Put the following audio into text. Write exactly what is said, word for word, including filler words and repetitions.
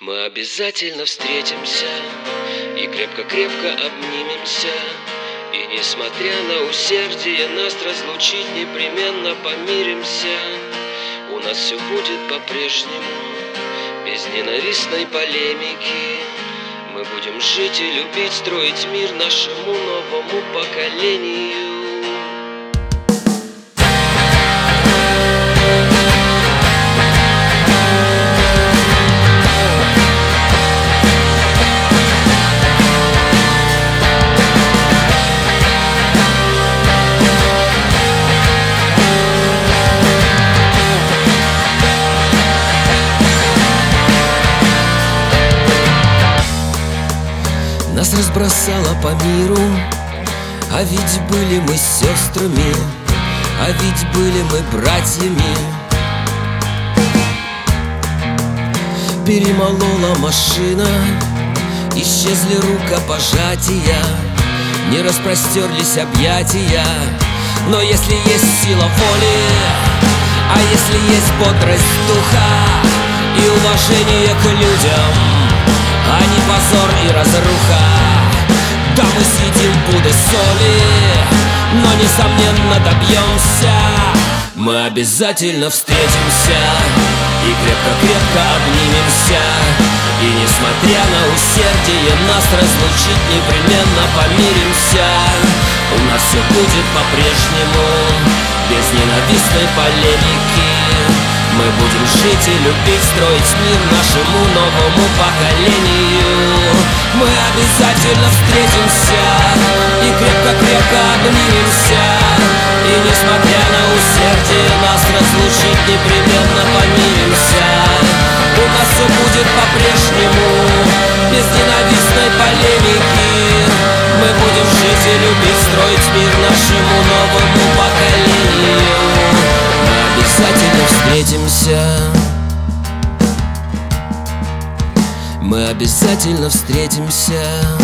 Мы обязательно встретимся и крепко-крепко обнимемся. И несмотря на усердие нас разлучить, непременно помиримся. У нас все будет по-прежнему, без ненавистной полемики. Мы будем жить и любить, строить мир нашему новому поколению. Нас разбросало по миру, а ведь были мы сестрами, а ведь были мы братьями. Перемолола машина, исчезли рукопожатия, не распростерлись объятия. Но если есть сила воли, а если есть бодрость духа и уважение к людям, а не позор и разруха, да мы съедим пуды соли, но несомненно добьемся. Мы обязательно встретимся и крепко-крепко обнимемся. И несмотря на усердие нас разлучить, непременно помиримся. У нас все будет по-прежнему, без ненавистной полемики. Мы будем жить и любить, строить мир нашему новому поколению. Мы обязательно встретимся и крепко-крепко обнимемся. И несмотря на усердие нас разлучить, непременно помиримся. У нас все будет по-прежнему, без ненавистной полемики. Мы будем жить и любить, строить мир нашему новому поколению. Мы обязательно встретимся. Мы обязательно встретимся.